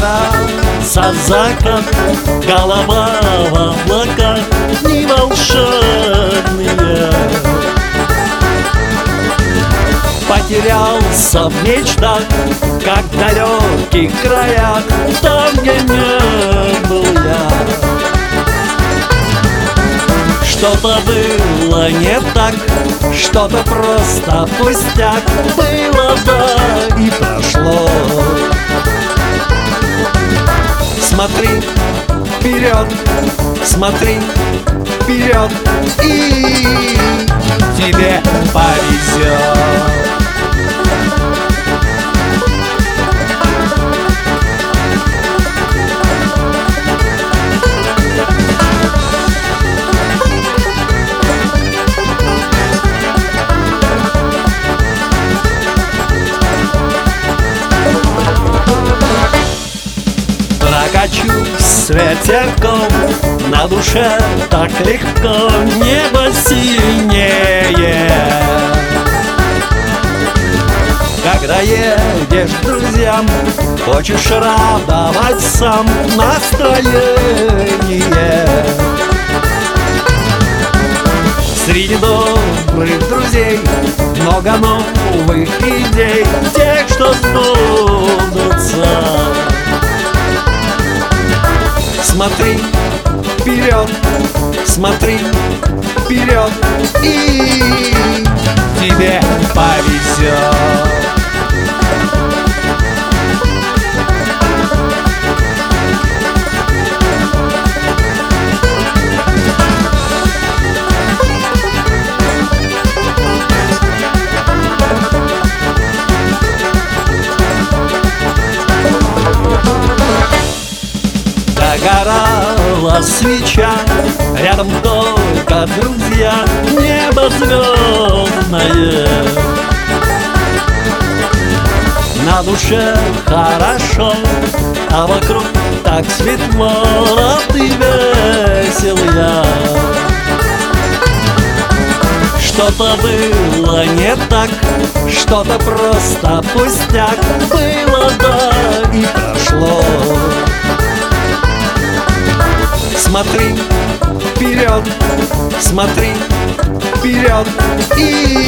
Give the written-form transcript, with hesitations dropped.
загорался закат, голова в облаках, дни волшебные. Потерялся в мечтах, как в далеких краях, там, где не был я. Что-то было не так, что-то просто пустяк, было да и прошло. Смотри вперед, смотри вперед, и тебе повезет. Прокачусь ветерком, на душе так легко, небо синее. Когда едешь к друзьям, хочешь радовать сам настроение. Среди добрых друзей много новых идей, тех, что сбудутся. Смотри вперед, смотри вперед, и тебе повезет. Загорала свеча, рядом только друзья, небо звездное. На душе хорошо, а вокруг так светло, рад и весел я. Что-то было не так, что-то просто пустяк, было да и прошло. Смотри вперед, смотри вперед, и